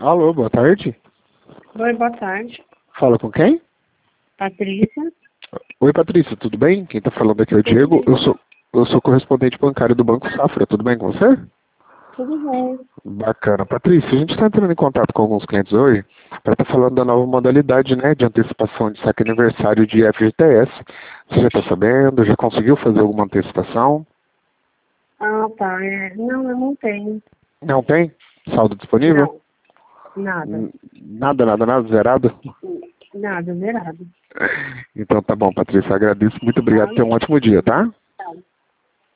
Alô, boa tarde. Oi, boa tarde. Fala com quem? Patrícia. Oi, Patrícia, tudo bem? Quem tá falando aqui é o Tudo Diego. bem? Eu sou correspondente bancário do Banco Safra. Tudo bem com você? Tudo bem. Bacana. Patrícia, a gente está entrando em contato com alguns clientes hoje para estar falando da nova modalidade, né, de antecipação de saque aniversário de FGTS. Você já está sabendo? Já conseguiu fazer alguma antecipação? Ah, tá. Não, eu não tenho. Não tem? Saldo disponível? Não, nada. Nada, zerado? Nada, zerado. Então tá bom, Patrícia, agradeço. Muito Tá? obrigado. Tenha um ótimo dia, tá?